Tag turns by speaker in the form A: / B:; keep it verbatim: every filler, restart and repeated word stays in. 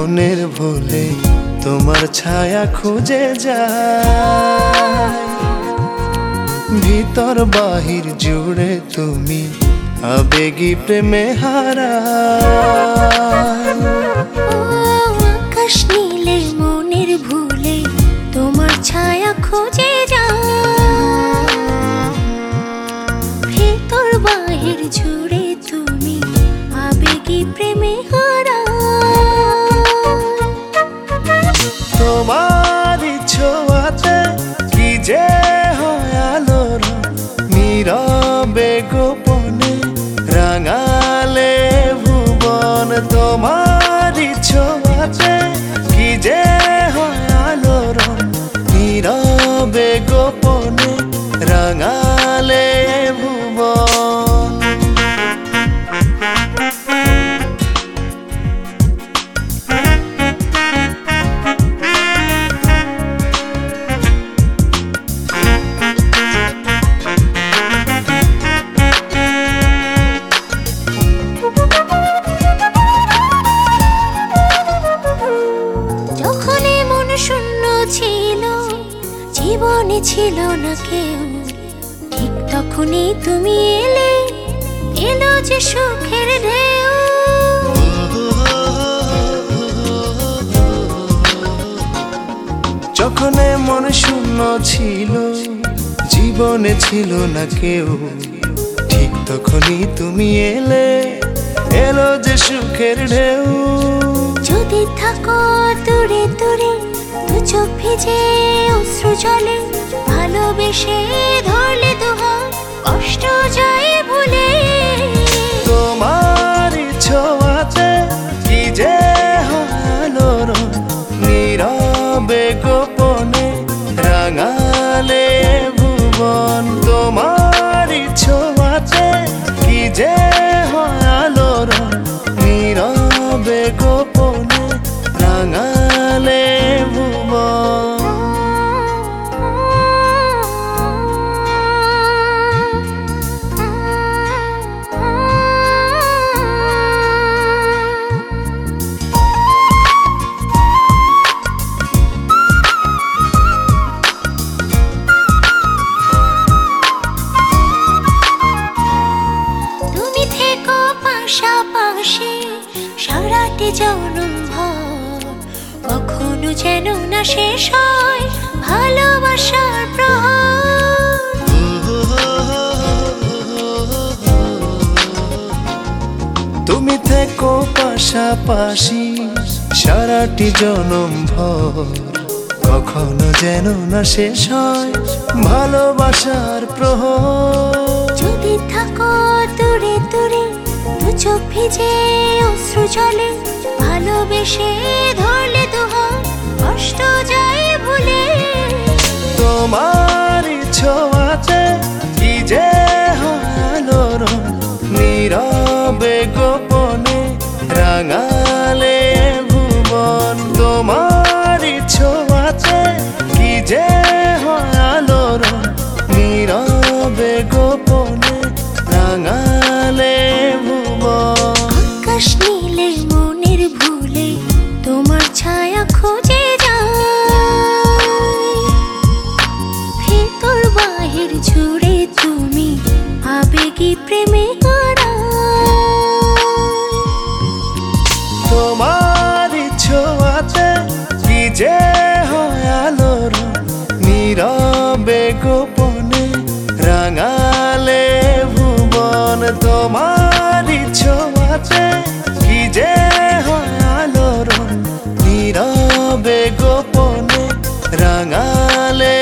A: মনের ভুলে তোমার ছায়া খুঁজে যায়, ভিতর বাহির জুড়ে তুমি আবেগী প্রেমে হারায়।
B: আকাশ নীলে মনের ভুলে তোমার ছায়া খুঁজে যায়, ভিতর বাহির জুড়ে তুমি আবেগী প্রেমে হারায়।
A: তোমার ছোঁয়াতে কি যে হয় আলোর নীরবে গোপনে রাঙালে ভুবন। তোমার ছোঁয়াতে কি যে হয় আলোর নীরবে গোপনে রাঙালে ভুবন।
B: জীবনে ছিল না কেউ, ঠিক তখনই তুমি এলে, এলো যে সুখের ঢেউ।
A: যখন মন শূন্য ছিল, জীবনে ছিল না কেউ, ঠিক তখনই তুমি এলে, এলো যে সুখের ঢেউ।
B: যদি থাকো দূরে দূরে, দু চোখ ভিজে অশ্রু জলে, ভালোবেসে ধরলে দুহাত কষ্ট যায় ভুলে।
A: তোমার ছোঁয়াতে কি যে আলোর নীরবে গোপনে রাঙালে ভুবন। তোমার ছোঁয়াতে কি যে আলোর নীরবে গোপনে রাঙালে ভুবন।
B: পাশাপাশি সারাটি জনম ভর, কখনো যেন না শেষ হয় ভালোবাসার প্রহর।
A: তুমি থেকো পাশাপাশি সারাটি জনম ভর, কখনো যেন না শেষ হয় ভালোবাসার প্রহর।
B: যদি থাকো দূরে দূরে, দু চোখ ভিজে অশ্রু জলে, ভালোবেসে ধরলে দুহাত কষ্ট যায় ভুলে।
A: তোমার ছোঁয়াতে কি যে আলোর নীরবে গোপনে রাঙালে ভুবন। তোমার ছোঁয়াতে কি যে আলোর নীরবে গোপনে রাঙালে ভুবন।
B: আকাশ নীলে মনের ভুলে তোমার ছায়া খুঁজে যায়, ভিতর বাহির জুড়ে তুমি আবেগী প্রেমে হারায়।
A: তোমার ছোঁয়াতে কি যে আলোর নীরবে গোপনে রাঙালে ভুবন। তোমার ছোঁয়াতে কি যে আলোর নীরবে গোপনে রাঙালে